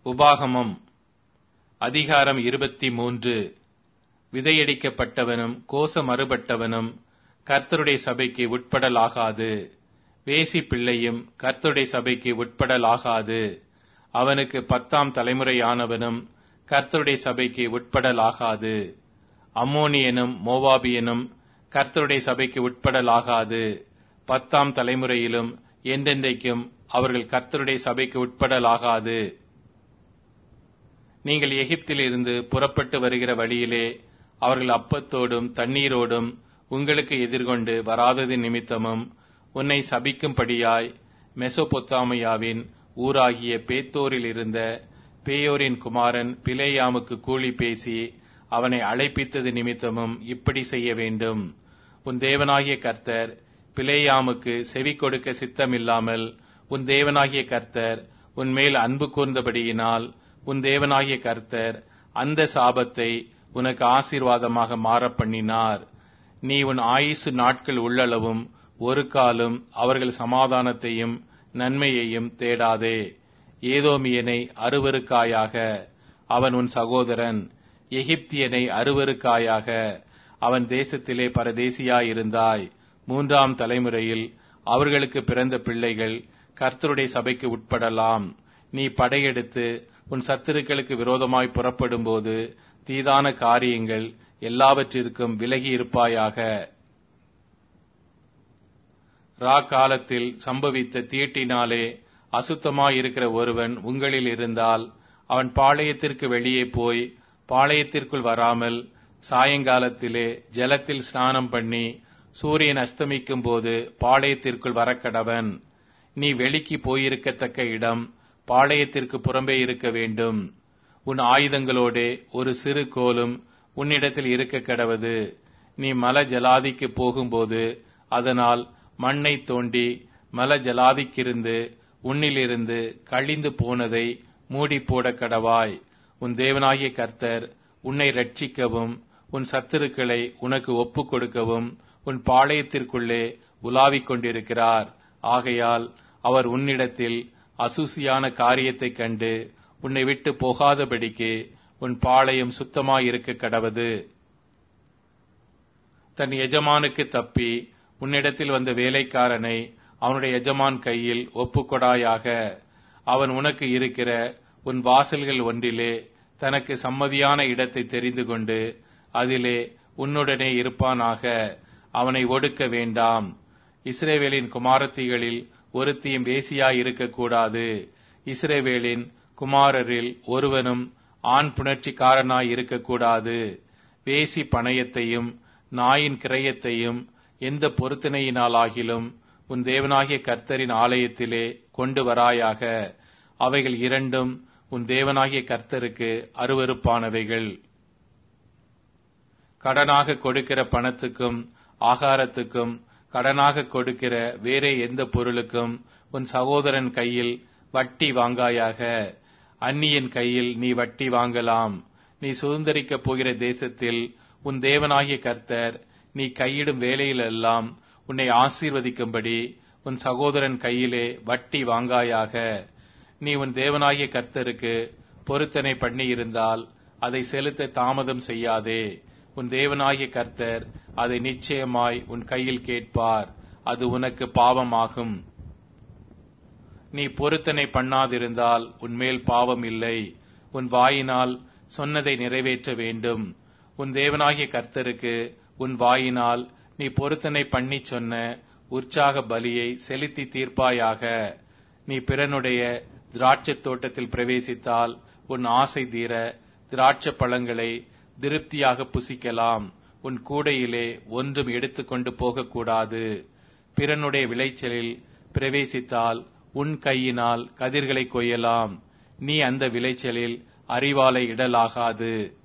உபாகமம் அதிகாரம் 23. விதையடிக்கப்பட்டவனும் கோசமறுபட்டவனும் கர்த்தருடைய சபைக்கு உட்படலாகாது. வேசி பிள்ளையும் கர்த்தருடைய சபைக்கு உட்படலாகாது. அவனுக்கு 10ஆம் தலைமுறையானவனும் கர்த்தருடைய சபைக்கு உட்படலாகாது. அம்மோனியனும் மோவாபியனும் கர்த்தருடைய சபைக்கு உட்படலாகாது. 10ஆம் தலைமுறையிலும் என்றென்றைக்கும் அவர்கள் கர்த்தருடைய சபைக்கு உட்படலாகாது. நீங்கள் எகிப்திலிருந்து புறப்பட்டு வருகிற வழியிலே அவர்கள் அப்பத்தோடும் தண்ணீரோடும் உங்களுக்கு எதிர்கொண்டு வராதது நிமித்தமும் உன்னை சபிக்கும்படியாய் மெசொப்பொத்தாமியாவின் ஊராகிய பேத்தோரில் இருந்த பேயோரின் குமாரன் பிலேயாமுக்கு கூலி பேசி அவனை அழைப்பித்தது நிமித்தமும் இப்படி செய்ய வேண்டும். உன் தேவனாகிய கர்த்தர் பிலேயாமுக்கு செவி கொடுக்க சித்தமில்லாமல் உன் தேவனாகிய கர்த்தர் உன்மேல் அன்பு கூர்ந்தபடியினால் உன் தேவனாகிய கர்த்தர் அந்த சாபத்தை உனக்கு ஆசீர்வாதமாக மாறப் பண்ணினார். நீ உன் ஆயுசு நாட்கள் உள்ளளவும் ஒரு காலும் அவர்கள் சமாதானத்தையும் நன்மையையும் தேடாதே. ஏதோமியனை அருவருக்காயாக, அவன் உன் சகோதரன். எகிப்தியனை அருவருக்காயாக, அவன் தேசத்திலே பரதேசியாயிருந்தாய். 3ஆம் தலைமுறையில் அவர்களுக்கு பிறந்த பிள்ளைகள் கர்த்தருடைய சபைக்கு உட்படலாம். நீ படையெடுத்து உன் சத்துருக்களுக்கு விரோதமாய் புறப்படும் போது தீதான காரியங்கள் எல்லாவற்றிற்கும் விலகி இருப்பாயாக. காலத்தில் சம்பவித்த தீட்டினாலே அசுத்தமாயிருக்கிற ஒருவன் உங்களில் இருந்தால் அவன் பாளையத்திற்கு வெளியே போய் பாளையத்திற்குள் வராமல் சாயங்காலத்திலே ஜலத்தில் ஸ்நானம் பண்ணி சூரியன் அஸ்தமிக்கும் போது பாளையத்திற்குள் வரக்கடவன். நீ வெளிக்கு போயிருக்கத்தக்க இடம் பாளையத்திற்கு புறம்பே இருக்க வேண்டும். உன் ஆயுதங்களோடே ஒரு சிறு கோலும் உன்னிடத்தில் இருக்க கடவது. நீ மல ஜலாதிக்கு போகும்போது அதனால் மண்ணை தோண்டி மல ஜலாதிக்கிருந்து உன்னிலிருந்து கழிந்து போனதை மூடி போட கடவாய். உன் தேவனாகிய கர்த்தர் உன்னை ரட்சிக்கவும் உன் சத்துருக்களை உனக்கு ஒப்புக் கொடுக்கவும் உன் பாளையத்திற்குள்ளே உலாவிக் கொண்டிருக்கிறார். ஆகையால் அவர் உன்னிடத்தில் அசூசியான காரியத்தைக் கண்டு உன்னை விட்டு போகாதபடிக்கு உன் பாளையம் சுத்தமாயிருக்க கடவது. தன் எஜமானுக்கு தப்பி உன்னிடத்தில் வந்த வேலைக்காரனை அவனுடைய எஜமான் கையில் ஒப்புக்கொடாயாக. அவன் உனக்கு இருக்கிற உன் வாசல்கள் ஒன்றிலே தனக்கு சம்மதியான இடத்தை தெரிந்து கொண்டு அதிலே உன்னுடனே இருப்பானாக. அவனை ஒடுக்க வேண்டாம். இஸ்ரவேலின் குமாரத்திகளில் ஒருத்தியும் வேசியாய் இருக்கக்கூடாது. இஸ்ரவேலின் குமாரரில் ஒருவனும் ஆண் புணர்ச்சிக்காரனாய் இருக்கக்கூடாது. வேசி பணயத்தையும் நாயின் கிரயத்தையும் எந்த பொருத்தனையினாலாகிலும் உன் தேவனாகிய கர்த்தரின் ஆலயத்திலே கொண்டு வராயாக. அவைகள் இரண்டும் உன் தேவனாகிய கர்த்தருக்கு அருவருப்பானவைகள். கடனாக கொடுக்கிற பணத்துக்கும் ஆகாரத்துக்கும் கடனாக கொடுக்கிற வேறே எந்த பொருளுக்கும் உன் சகோதரன் கையில் வட்டி வாங்காயாக. அந்நியன் கையில் நீ வட்டி வாங்கலாம். நீ சுதந்தரிக்கப் போகிற தேசத்தில் உன் தேவனாகிய கர்த்தர் நீ கையிடும் வேலையிலெல்லாம் உன்னை ஆசீர்வதிக்கும்படி உன் சகோதரன் கையிலே வட்டி வாங்காயாக. நீ உன் தேவனாகிய கர்த்தருக்கு பொருத்தனை பண்ணியிருந்தால் அதை செலுத்த தாமதம் செய்யாதே. உன் தேவனாகிய கர்த்தர் அதை நிச்சயமாய் உன் கையில் கேட்பார். அது உனக்கு பாவமாகும். நீ பொருத்தனை பண்ணாதிருந்தால் உன்மேல் பாவம் இல்லை. உன் வாயினால் சொன்னதை நிறைவேற்ற வேண்டும். உன் தேவனாகிய கர்த்தருக்கு உன் வாயினால் நீ பொருத்தனை பண்ணி சொன்ன உற்சாக பலியை செலுத்தி தீர்ப்பாயாக. நீ பிறனுடைய திராட்சைத் தோட்டத்தில் பிரவேசித்தால் உன் ஆசை தீர திராட்சை பழங்களை திருப்தியாக புசிக்கலாம். உன் கூடையிலே ஒன்றும் எடுத்துக்கொண்டு போகக்கூடாது. பிறனுடைய விளைச்சலில் பிரவேசித்தால் உன் கையினால் கதிர்களை கொய்யலாம். நீ அந்த விளைச்சலில் அரிவாளை இடலாகாது.